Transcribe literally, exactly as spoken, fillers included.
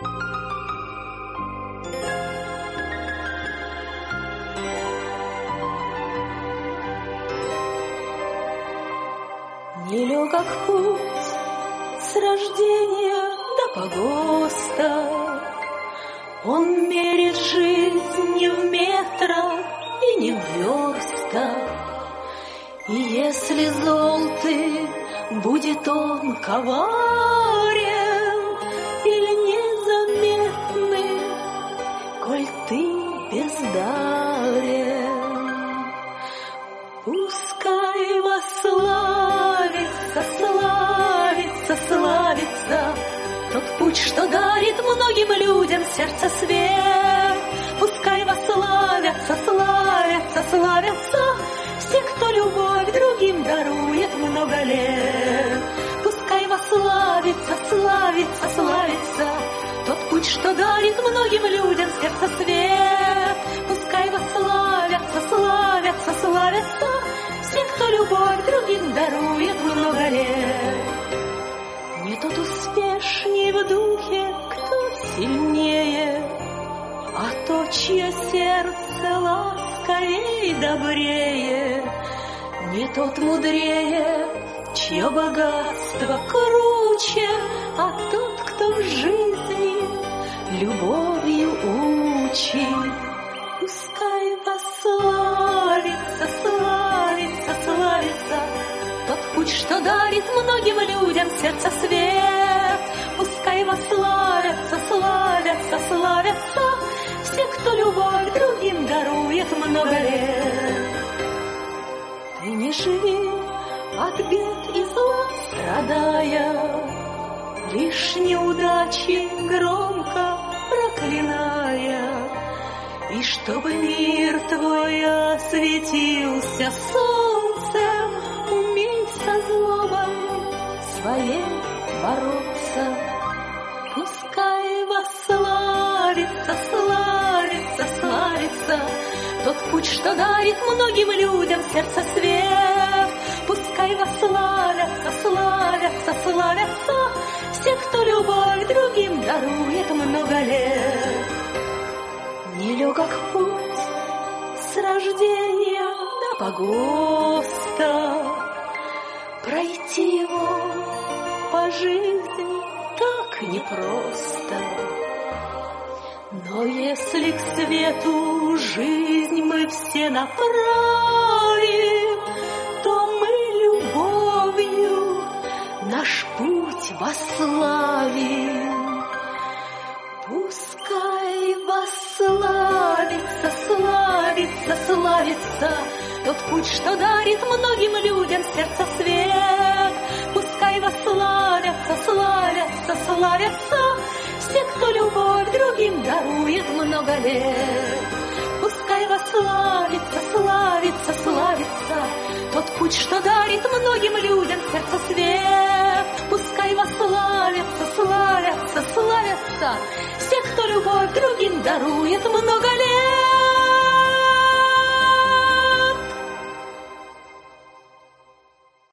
Нелегок путь с рождения до погоста, он мерит жизнь не в метрах и не в верстах. И если зол ты, будет он коварен или незаметный, коль ты бездарен. Пускай вославится, славится, славится тот путь, что дарит многим людям сердце свет. Пускай вославятся, славятся, славятся все, кто любовь другим дарует много лет. Пускай вославится, славится, славится тот путь, что дарит многим людям сердце свет. Пускай вославятся, славятся, славятся все, кто любовь другим дарует много лет. Не тот успешней в духе, кто сильнее, а то, чье сердце ласковей добрее. Не тот мудрее, чье богатство круче, а тот, кто в жизни любовью учит. Пускай вославится, славится, славится тот путь, что дарит многим людям сердце свет. Пускай вославятся, славятся, славятся все, кто любовь другим дарует много лет. Ты не живи от бед и зла страдая, лишь неудачи громко проклиная. И чтобы мир твой осветился солнцем, умей со злобой своей бороться. Пускай вославится, славится, славится тот путь, что дарит многим людям сердце свет. Пускай вославятся, славятся, славятся все, кто любовь другим дарует много лет. Нелегок путь с рождения до погоста, пройти его по жизни так непросто. Но если к свету жизнь мы все направим, то мы любовью наш путь восславим. Пускай вославится, славится, славится тот путь, что дарит многим людям сердце свет. Пускай вославятся, славятся, славятся все, кто любовь другим дарует много лет. Пускай вославится, славится, славится тот путь, что дарит многим людям сердце свет. Пускай вославятся, славятся, славятся все, кто любовь другим дарует много лет.